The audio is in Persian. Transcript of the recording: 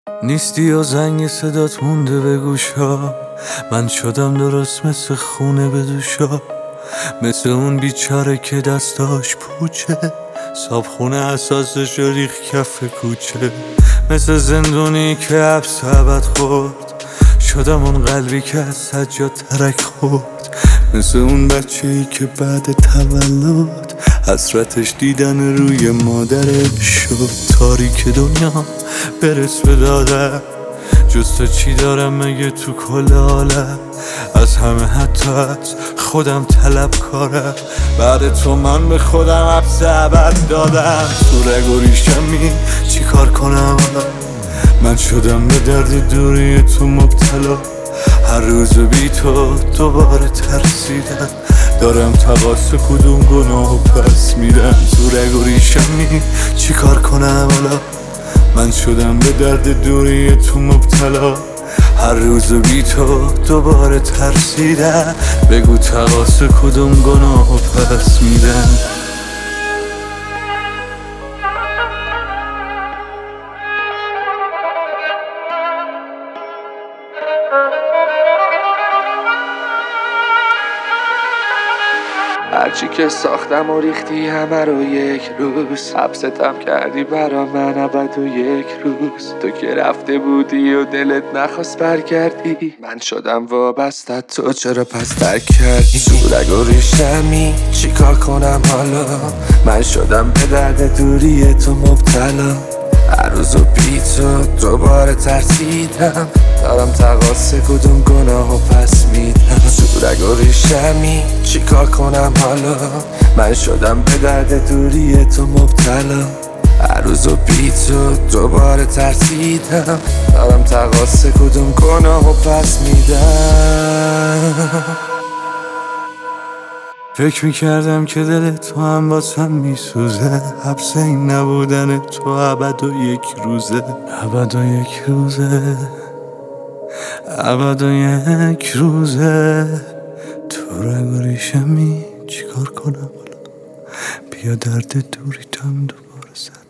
نیستی و زنگ صدات مونده به گوشا، من شدم درست مثل خونه به دوشا، مثل اون بیچاره که دستاش پوچه، صابخونه اساسش رو ریخ کف کوچه، مثل زندونی که حبس ابد خورد، شدم اون قلبی که از سجاد ترک خورد، مثل اون بچه‌ای که بعد تولد حسرتش دیدن روی مادرش شد. تاریک دنیا برس به دادم، جز تو چی دارم مگه تو کل عالم؟ از همه حتی از خودم طلب کارم، بعد تو من به خودم حبس ابد دادم. تو رگ و ریشمی چی کار کنم حالا؟ من شدم به درد دوری تو مبتلا، هر روز بی تو دوباره ترسیدم، دارم تقاص کدوم گناهو پس میدم. تو رگ و ریشمی چی کار کنم حالا؟ من شدم به درد دوری تو مبتلا، هر روز بی تو دوباره ترسیدم، بگو تقاص کدوم گناهو پس میدم. هرچی که ساختم و ریختی همه رو یک روز، حبستم کردی برا من ابد و یک روز. تو که رفته بودی و دلت نخواست برگردی، من شدم وابستت، تو چرا پس ترک کردی؟ تو رگ و ریشمی چی کار کنم حالا؟ من شدم به درد دوری تو مبتلا، هر روز و بی تو دوباره ترسیدم، دارم تقاص کدوم گناهو پس میدم. تو رگ و ریشمی چی کار کنم حالا؟ من شدم به درد دوری تو مبتلا، هر روز و بی تو دوباره ترسیدم، دارم تقاص کدوم گناهو پس میدم. فکر میکردم که دل تو هم واسم میسوزه، حبس این نبودن تو ابد و یک روزه، ابد و یک روزه، ابد و یک روزه. تو رگ و ریشمی چی کار کنم حالا؟ بیا درد دوریتم دوباره زد.